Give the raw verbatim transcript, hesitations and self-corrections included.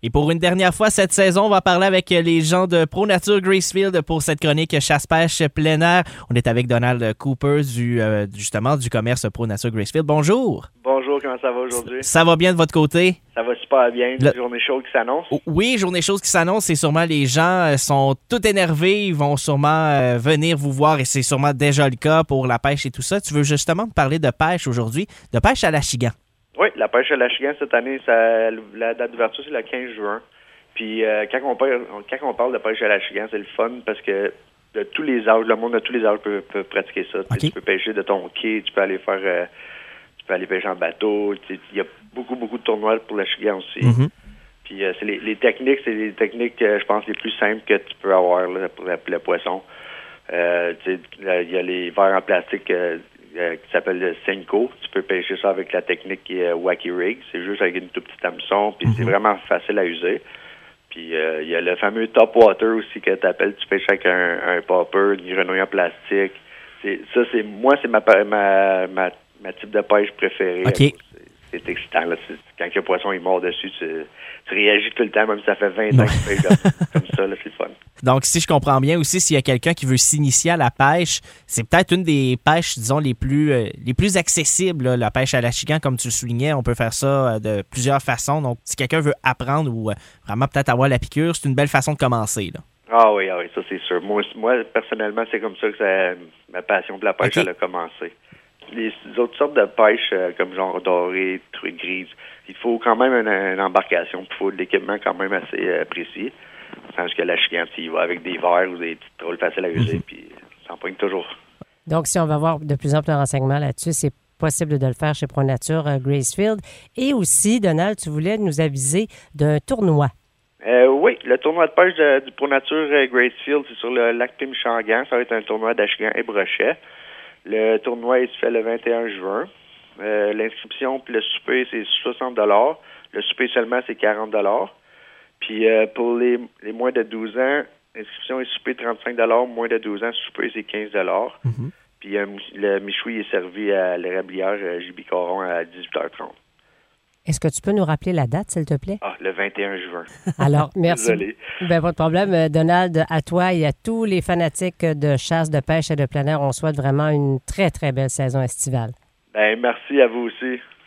Et pour une dernière fois cette saison, on va parler avec les gens de Pro Nature Gracefield pour cette chronique chasse-pêche plein air. On est avec Donald Cooper, du, euh, justement, du commerce Pro Nature Gracefield. Bonjour. Bonjour, comment ça va aujourd'hui? Ça va bien de votre côté? Ça va super bien. Le... Journée chaude qui s'annonce? Oui, journée chaude qui s'annonce. C'est sûrement les gens sont tout énervés. Ils vont sûrement euh, venir vous voir et c'est sûrement déjà le cas pour la pêche et tout ça. Tu veux justement me parler de pêche aujourd'hui, de pêche à l'achigan. Oui, la pêche à l'achigan cette année, ça, la date d'ouverture, c'est le quinze juin. Puis euh, quand, on parle, quand on parle de pêche à l'achigan, c'est le fun parce que de tous les âges, le monde de tous les âges peut, peut pratiquer ça. Okay. Tu peux pêcher de ton quai, tu peux aller faire... Euh, Tu peux aller pêcher en bateau. Il y a beaucoup, beaucoup de tournois pour l'achigan aussi. Mm-hmm. Puis euh, c'est les, les techniques, c'est les techniques, euh, je pense, les plus simples que tu peux avoir là, pour, la, pour le poisson. Euh, il y a les verres en plastique euh, euh, qui s'appellent le Senko. Tu peux pêcher ça avec la technique qui est Wacky Rig. C'est juste avec une toute petite hameçon. Puis mm-hmm. c'est vraiment facile à user. Puis il euh, y a le fameux Top Water aussi que tu appelles. Tu pêches avec un, un popper, une grenouille en plastique. C'est, ça, c'est moi, c'est ma ma, ma ma type de pêche préférée. Okay. C'est, c'est excitant. Là. C'est, quand le poisson il mord dessus, tu, tu réagis tout le temps, même si ça fait vingt ans que tu pêches comme, comme ça. Là, c'est le fun. Donc, si je comprends bien aussi, s'il y a quelqu'un qui veut s'initier à la pêche, c'est peut-être une des pêches, disons, les plus euh, les plus accessibles. Là, la pêche à l'achigan, comme tu le soulignais, on peut faire ça euh, de plusieurs façons. Donc, si quelqu'un veut apprendre ou euh, vraiment peut-être avoir la piqûre, c'est une belle façon de commencer. Là. Ah oui, ah oui, ça c'est sûr. Moi, moi personnellement, c'est comme ça que ça, ma passion pour la pêche okay. elle a commencé. Les autres sortes de pêche, euh, comme genre doré, truite grise, il faut quand même une, une embarcation, il faut de l'équipement quand même assez euh, précis. Sans que l'achigan, il va avec des verres ou des petites trolls faciles à user, mm-hmm. puis ça en pogne toujours. Donc, si on va avoir de plus en plus de renseignements là-dessus, c'est possible de le faire chez Pro Nature euh, Gracefield. Et aussi, Donald, tu voulais nous aviser d'un tournoi. Euh, oui, le tournoi de pêche de, du Pro Nature euh, Gracefield, c'est sur le lac Pimichangan. Ça va être un tournoi d'achigan et brochet. Le tournoi, il se fait le vingt et un juin. Euh, l'inscription puis le souper, c'est soixante dollars. Le souper seulement, c'est quarante dollars. Puis euh, pour les, les moins de douze ans, l'inscription et souper, trente-cinq dollars. Moins de douze ans, souper, c'est quinze dollars. Mm-hmm. Puis euh, le michoui est servi à l'érablière euh, J B Caron à dix-huit heures trente. Est-ce que tu peux nous rappeler la date, s'il te plaît? Ah, le vingt et un juin. Alors, merci. Désolé. Ben, pas de problème. Donald, à toi et à tous les fanatiques de chasse, de pêche et de plein air, on souhaite vraiment une très, très belle saison estivale. Ben, merci à vous aussi.